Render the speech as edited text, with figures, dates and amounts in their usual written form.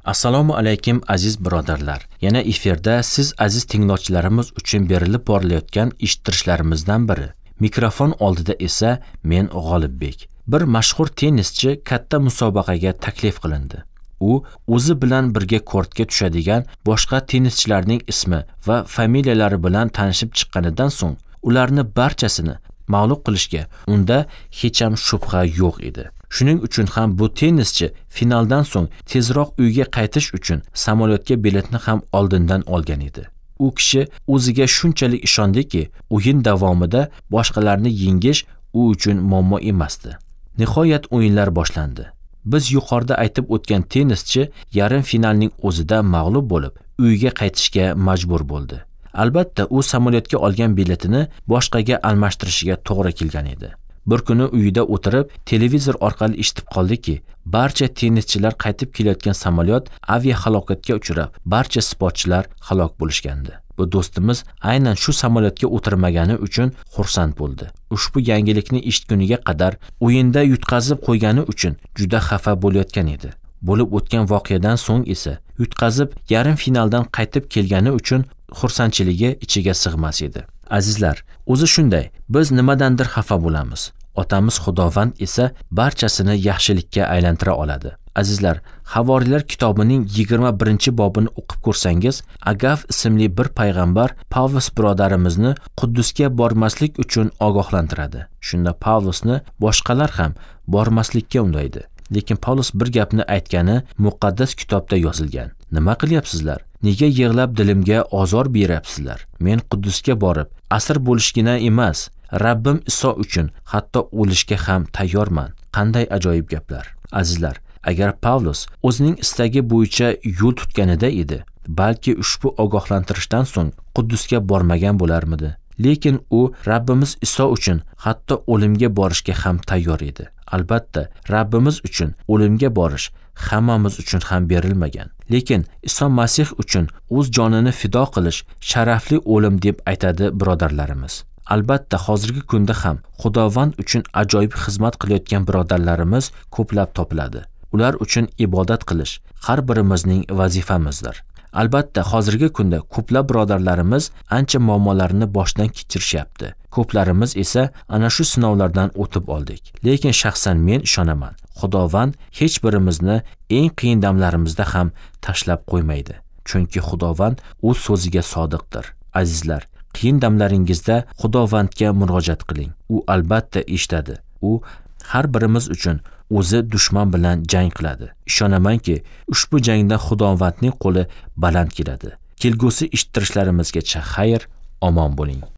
Assalomu alaykum aziz birodarlar. Yana efirda siz aziz tinglovchilarimiz uchun berilib borilayotgan eshittirishlarimizdan biri. Mikrofon oldida esa men G'olibbek. Bir mashhur tennischi katta musobaqaga taklif qilindi. U o'zi bilan birga kortga tushadigan boshqa tennischilarning ismi va familiyalari bilan tanishib chiqqanidan so'ng ularni barchasini mag'lub qilishga unda hech ham shubha yo'q edi. Shuning uchun ham bu tennischi finaldan so'ng tezroq uyga qaytish uchun samolyotga biletni ham oldindan olgan edi. U kishi o'ziga shunchalik ishondiki, o'yin davomida boshqalarni yengish u uchun muammo emasdi. Nihoyat o'yinlar boshlandi. Biz yuqorida aytib o'tgan tennischi yarim finalning o'zida mag'lub bo'lib, uyiga qaytishga majbur bo'ldi. Albatta, u samolyotga olgan biletini boshqaga almashtirishiga to'g'ri kelgan edi. Bir kuni uyida o'tirib, televizor orqali eshitib qoldiki, barcha tennischilar qaytib kelayotgan samolyot aviahalokatga uchrab, barcha sportchilar halok bo'lishgandi. Bu do'stimiz aynan shu samolyotga o'tirmagani uchun xursand bo'ldi. Ushbu yangilikni eshitguniga qadar o'yinda yutqazib qo'ygani uchun juda xafa bo'layotgan edi. Bo'lib o'tgan voqeadan so'ng esa yutqazib yarim finaldan qaytib kelgani uchun xursandchiligi ichiga sig'mas edi. Azizlar, o'zi shunday, biz nimadandir xafa bo'lamiz. Otamiz Xudovand esa barchasini yaxshilikka aylantira oladi. Azizlar, Havoriylar kitobining 21-bobini o'qib ko'rsangiz, Agav ismli bir payg'ambar Pavlus birodarimizni Quddusga bormaslik uchun ogohlantiradi. Shunda Pavlusni boshqalar ham bormaslikka undaydi. Lekin Pavlus bir gapni aytgani muqaddas kitobda yozilgan. Nima qilyapsizlar? Nega yig'lab dilimga ozor beryapsizlar? Men Quddusga borib, asir bo'lishgina emas, Rabbim Iso uchun hatto o'lishga ham tayyorman. Qanday ajoyib gaplar. Azizlar, agar Pavlus o'zining istagi bo'yicha yo'l tutganida edi, balki ushbu ogohlantirishdan so'ng Quddusga bormagan bo'larmidi. Lekin u Rabbimiz Iso uchun hatto o'limga borishga ham tayyor edi. Albatta, Rabbimiz uchun o'limga borish hammamiz uchun ham berilmagan. Lekin Iso Masih uchun o'z jonini fido qilish sharafli o'lim deb aytadi birodarlarimiz. Albatta, hozirgi kunda ham Xudovand uchun ajoyib xizmat qilayotgan birodarlarimiz ko'plab topiladi. Ular uchun ibodat qilish har birimizning vazifamizdir. Albatta, hozirgi kunda ko'plab birodarlarimiz ancha muammolarni boshdan kechirishyapti. Ko'plarimiz esa ana shu sinovlardan o'tib oldik. Lekin shaxsan men ishonaman, Xudovand hech birimizni eng qiyin damlarimizda ham tashlab qo'ymaydi. Chunki Xudovand o'z so'ziga sodiqdir. Azizlar, qiyin damlaringizda Xudovandga murojaat qiling. U albatta eshitadi. U har birimiz uchun o'zi dushman bilan jang qiladi. Ishonamanki, ushbu jangda Xudovandning qo'li baland keladi. Kelgusi eshittirishlarimizgacha xayr, omon bo'ling.